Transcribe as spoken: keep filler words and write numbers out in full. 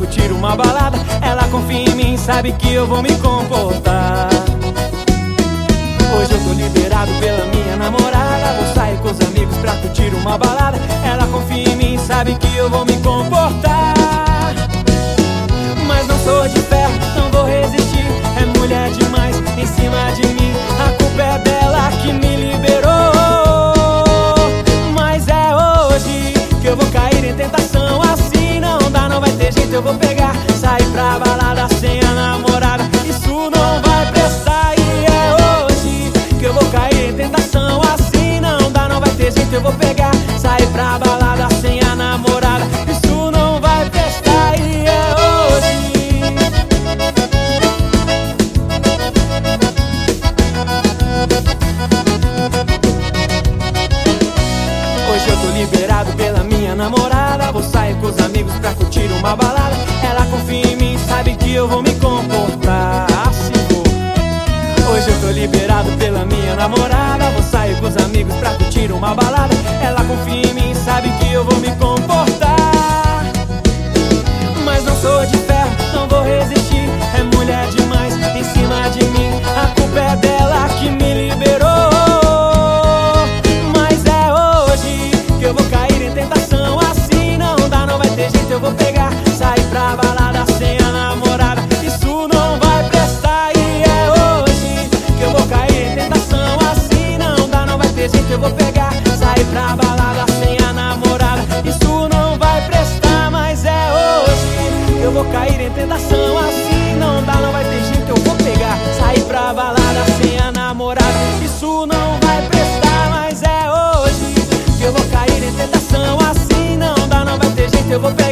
curtir uma balada. Ela confia em mim, sabe que eu vou me comportar. Hoje eu tô liberado pela minha namorada. Vou sair com os amigos pra curtir uma balada. Ela confia em mim, sabe que eu vou me comportar. Mas não sou de ferro, não vou resistir. É mulher demais em cima de mim. A culpa é dela que me liberou. Mas é hoje que eu vou cair em tentação. Assim não dá, não vai ter jeito, eu vou pegar. Sair pra balada sem a namorada, isso não vai prestar. E é hoje que eu vou cair em tentação. Assim não dá, não vai ter jeito, eu vou pegar. Sair pra balada sem a namorada, isso não vai prestar. E é hoje. Hoje eu tô liberado pela minha namorada. Vou sair com os amigos pra curtir uma balada. Ela confia em mim, sabe que eu vou me comportar. Assim vou. Hoje eu tô liberado pela minha namorada. Vou sair com os amigos pra curtir uma balada. Ela confia em mim, sabe que eu vou me comportar. Mas não sou de ferro, não vou resistir. É mulher demais em cima de mim. A culpa é dela que me liberou. Mas é hoje que eu vou cair em tentação. Assim não dá, não vai ter jeito, eu vou pegar. Sair pra balada sem a namorada, isso não vai prestar. E é hoje que eu vou cair em tentação. Assim não dá, não vai ter jeito, eu vou pegar. Sair pra balada sem a namorada, isso não vai prestar. Mas é hoje que eu vou cair em tentação. Assim não dá, não vai ter jeito, eu vou pegar. Sair pra balada sem a namorada, isso não vai prestar. Mas é hoje que eu vou cair em tentação. Assim não dá, não vai ter jeito, eu vou pegar.